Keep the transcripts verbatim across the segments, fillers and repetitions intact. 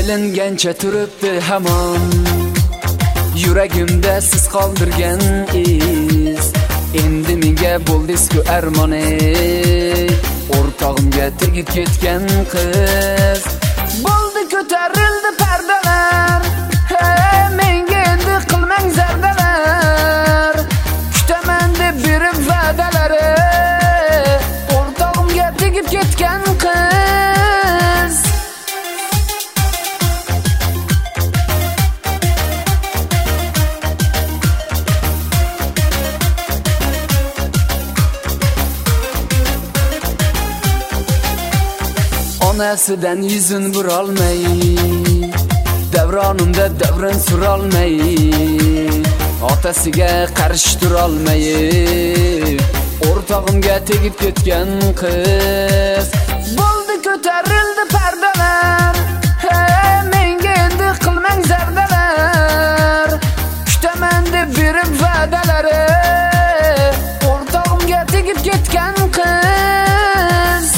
ilingancha turibdi hamon yuragimda siz qoldirgan iz. Endi menga bo'ldingiz-ku armoni, o'rtog'imga tegib ketgan qiz. Bo'ldi ko'tarildi pardalar, hey menga endi qilmang zardalar. Kutaman deb berib va'dalari, o'rtog'imga tegib ketgan qiz. Onasidan yuzun burolmay, davronimda davron surolmay, otasiga qarshi turolmay, o'rtog'imga tegib ketgan qiz. Bo'ldi ko'tarildi pardalar, hey menga endi qilmang zardalar. Kutaman deb berib va'dalari, o'rtog'imga tegib ketgan qiz.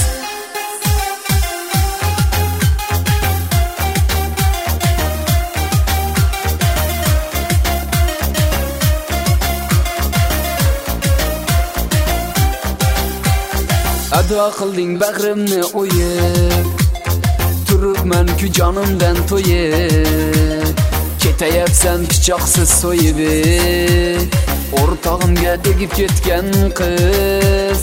Ado qilding bag'rimni o'yib, turibman-ku jonimdan to'yib. Ketayapsan pichoqsiz so'yib, o'rtog'imga tegib ketgan qiz.